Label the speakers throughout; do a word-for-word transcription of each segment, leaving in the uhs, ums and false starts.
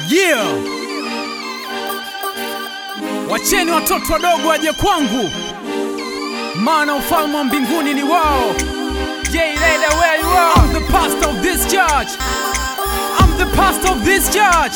Speaker 1: Yeah. Wacheni watoto wadogo waje kwangu, maana ufalme wa mbinguni ni wao. Yeah, later where you are. I'm the pastor of this church. I'm the pastor of this church.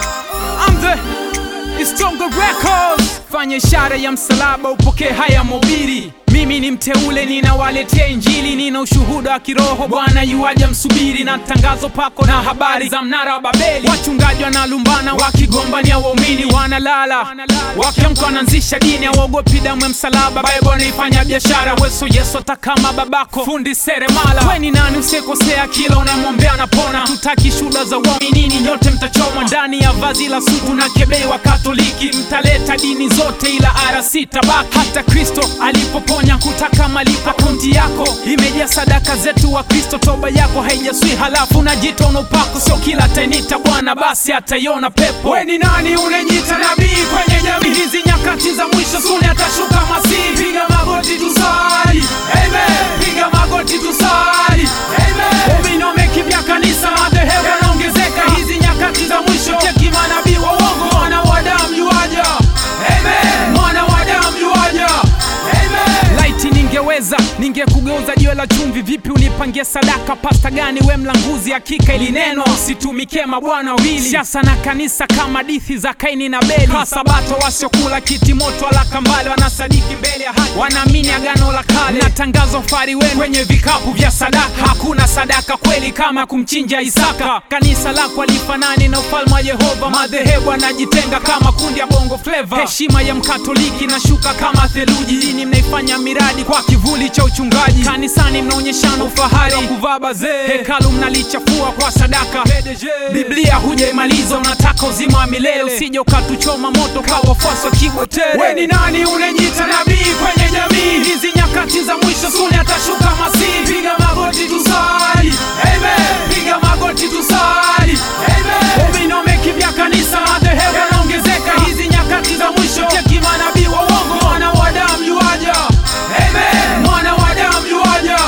Speaker 1: I'm the Stronger Records. Fanya ishara ya msalaba upokee haya mobili. Mimi ni mteule, ninawaletea injili, nina ushuhuda wa kiroho, Bwana yuaja msubiri, na tangazo pako na habari za mnara wa Babeli. Wachungaji wanalumbana wakigombania waumini, wanalala wakiamka wanaanzisha dini, hawaogopi damu ya msalaba. Bible inaifanya biashara, weso Yesu atakama babako fundi seremala. Wewe ni nani usikosea, kila unamwombea anapona. Tutaki shuhuda za waumini, nyote mtachomwa ndani ya vazi la sutu na kebei wa Katoliki. Mtaleta dini zote ila R C tabaki. Hata Kristo alipoponya kutaka malipa, akaunti yako imejaa sadaka zetu wa Kristo. Toba yako haijaswi halafu unajita unopako, sio kila atainita Bwana basi ataiona pepo. Wewe ni nani unajiita nabii kwenye jamii hizi nyakati za mwisho? Suni atashuka Masihi. Piga magoti tusali, amen. Piga magoti tusali, amen. Waumini wamekimbia kanisa, madhehebu yanaongezeka hizi nyakati za mwisho. Cheki manabii wa uongo, mwana wa Adamu yuaja, amen. Mwana wa Adamu yuaja, amen. Laiti ningeweza ningekugeuza jiwe la chumvi. Vipi unipangie sadaka? Pasta gani we mlanguzi? Hakika ili neno usitumike mabwana wawili, siasa na kanisa kama hadithi za Kaini na Abeli. Sabato wasiokula kiti moto wala kambale, wanasadiki mbele ya haki, wanaamini agano la kale. Na tangazo fari wenu kwenye vikapu vya sadaka. Hakuna sadaka kweli kama kumchinja Isaka. Kanisa lako alifanani na ufalme wa Yehova. Madhehebu anajitenga kama kundi ya Bongo Flava. Heshima ya Mkatoliki na shuka kama theluji. Dini mnaifanya miradi kwa kivuli cha uchungaji. Kanisani mnaonyeshana ufahari wa kuvaa bazee. Hekalu mnalichafua kwa sadaka. Biblia hujaimaliza, unataka uzima wa milele. Usije ukatuchoma moto kwa wafuasi wa Kigwetele. Wewe ni nani unajiita nabii kwenye jamii hizi nyakati za mwisho? Suni atashuka Masihi. Piga magoti tusali, amen. Piga magoti tusali, amen. Waumini wamekimbia kanisa, madhehebu yanaongezeka hizi nyakati za mwisho. Cheki manabii wa uongo, mwana wa Adamu yuaja, amen. Mwana wa Adamu yuaja,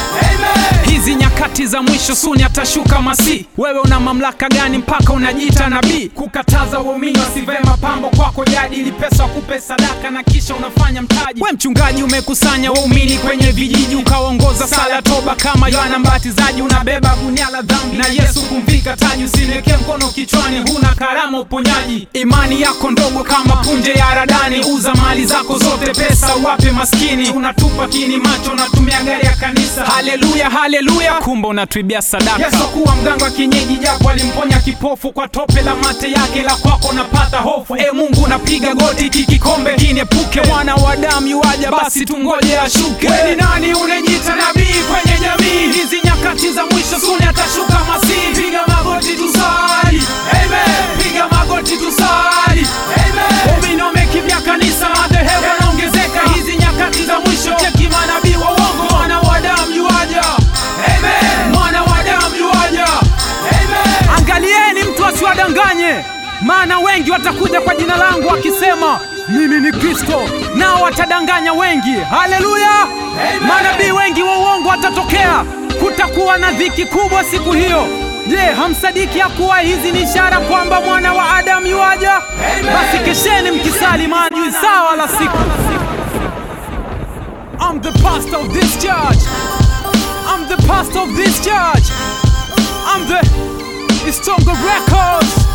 Speaker 1: amen. Hizi nyakati za mwisho Suni atashuka Masihi. Wewe una mamlaka gani mpaka unajiita nabii? Kukataza waumini wasivae mapambo kwako jadi, ili pesa wakupe sadaka na kisha unafanya mtaji. We mchungaji umekusanya waumini kwenye vijiji, ukaongoza sala toba kama Yohana Mbatizaji. Unabeba gunia la dhambi na Yesu kumvika taji. Usineke mkono kichwani, huna karama uponyaji. Imani yako ndogo kama punje ya haradani. Uza mali zako zote, pesa uwape maskini. Unatupa kini macho, unatumia gari ya kanisa. Haleluya, haleluya, kumbe unatuibia sadaka. Yesu kuwa mganga kienyeji, japo alimponya kipofu kwa tope la mate yake. La kwako napata hofu, e Mungu napiga goti, kikikombe kiniepuke. Mwana wa Adamu yuaja, basi tungoje ashuke. Wewe ni nani unajiita nabii kwenye jamii hizi nyakati za mwisho? Suni atashuka Masihi. Piga magoti tusali, amen. Piga magoti tusali, amen. Waumini wamekimbia kanisa, madhehebu yanaongezeka hizi nyakati za mwisho. Cheki manabii wa uongo, mwana wa Adamu yuaja, amen. Mwana wa Adamu yuaja, amen. Angalieni mtu asiwadanganye, maana wengi watakuja kwa jina langu wakisema mimi ni Kristo, nao watadanganya wengi. Haleluya, manabii wengi wa uongo watatokea. Kutakuwa na dhiki kubwa siku hiyo. Je, hamsadiki ya kuwa hizi ni ishara kwamba mwana wa Adamu yuaja? Basi kesheni mkisali, maana sawa la siku. I'm the pastor of this church. I'm the pastor of this church. I'm the Stronger Records.